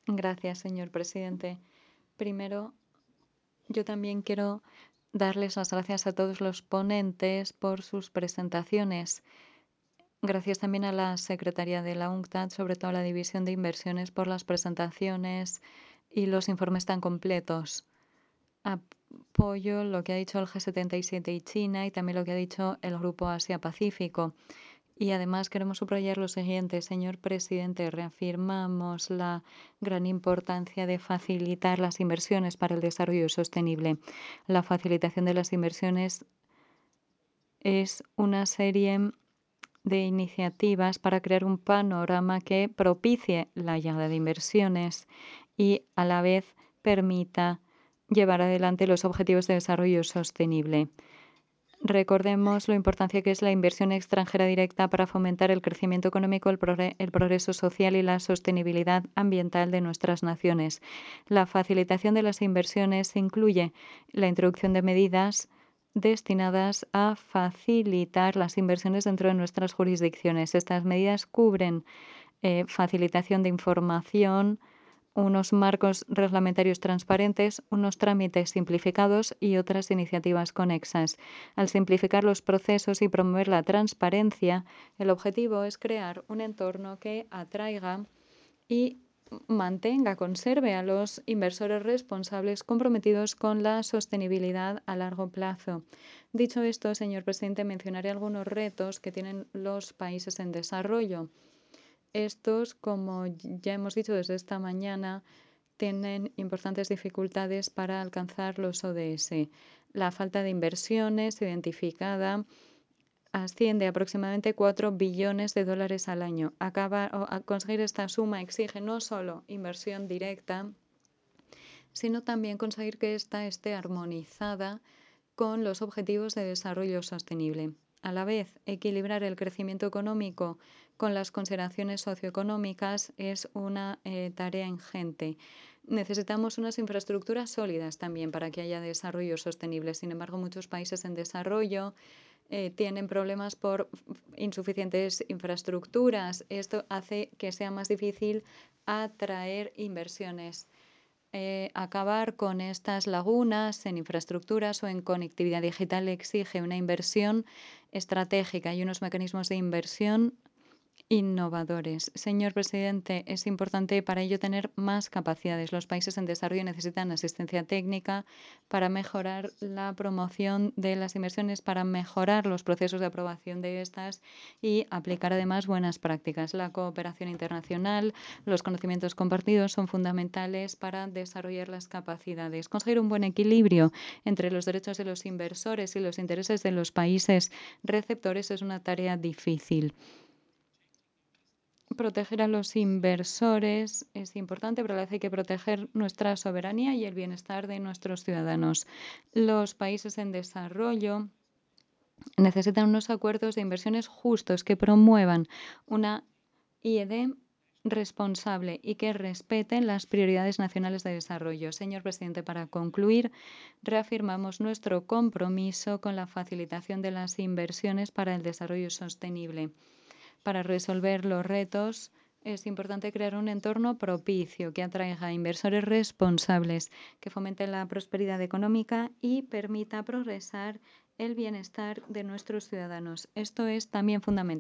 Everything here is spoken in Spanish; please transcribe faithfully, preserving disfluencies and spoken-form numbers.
Gracias, señor presidente. Primero, yo también quiero darles las gracias a todos los ponentes por sus presentaciones. Gracias también a la Secretaría de la UNCTAD, sobre todo a la División de Inversiones, por las presentaciones y los informes tan completos. Apoyo lo que ha dicho el G setenta y siete y China y también lo que ha dicho el Grupo Asia-Pacífico. Y además queremos subrayar lo siguiente, señor presidente, reafirmamos la gran importancia de facilitar las inversiones para el desarrollo sostenible. La facilitación de las inversiones es una serie de iniciativas para crear un panorama que propicie la llegada de inversiones y a la vez permita llevar adelante los objetivos de desarrollo sostenible. Recordemos lo importante que es la inversión extranjera directa para fomentar el crecimiento económico, el, progre el progreso social y la sostenibilidad ambiental de nuestras naciones. La facilitación de las inversiones incluye la introducción de medidas destinadas a facilitar las inversiones dentro de nuestras jurisdicciones. Estas medidas cubren eh, facilitación de información, unos marcos reglamentarios transparentes, unos trámites simplificados y otras iniciativas conexas. Al simplificar los procesos y promover la transparencia, el objetivo es crear un entorno que atraiga y mantenga, conserve a los inversores responsables comprometidos con la sostenibilidad a largo plazo. Dicho esto, señor presidente, mencionaré algunos retos que tienen los países en desarrollo. Estos, como ya hemos dicho desde esta mañana, tienen importantes dificultades para alcanzar los O D S. La falta de inversiones identificada asciende a aproximadamente cuatro billones de dólares al año. Acabar, o, a conseguir esta suma exige no solo inversión directa, sino también conseguir que ésta esté armonizada con los objetivos de desarrollo sostenible. A la vez, equilibrar el crecimiento económico con las consideraciones socioeconómicas es una eh, tarea ingente. Necesitamos unas infraestructuras sólidas también para que haya desarrollo sostenible. Sin embargo, muchos países en desarrollo eh, tienen problemas por insuficientes infraestructuras. Esto hace que sea más difícil atraer inversiones. Eh, acabar con estas lagunas en infraestructuras o en conectividad digital exige una inversión estratégica y unos mecanismos de inversión innovadores. Señor presidente, es importante para ello tener más capacidades. Los países en desarrollo necesitan asistencia técnica para mejorar la promoción de las inversiones, para mejorar los procesos de aprobación de estas y aplicar además buenas prácticas. La cooperación internacional, los conocimientos compartidos son fundamentales para desarrollar las capacidades. Conseguir un buen equilibrio entre los derechos de los inversores y los intereses de los países receptores es una tarea difícil. Proteger a los inversores es importante, pero a la vez hay que proteger nuestra soberanía y el bienestar de nuestros ciudadanos. Los países en desarrollo necesitan unos acuerdos de inversiones justos que promuevan una I E D responsable y que respeten las prioridades nacionales de desarrollo. Señor presidente, para concluir, reafirmamos nuestro compromiso con la facilitación de las inversiones para el desarrollo sostenible. Para resolver los retos, es importante crear un entorno propicio que atraiga inversores responsables, que fomente la prosperidad económica y permita progresar el bienestar de nuestros ciudadanos. Esto es también fundamental.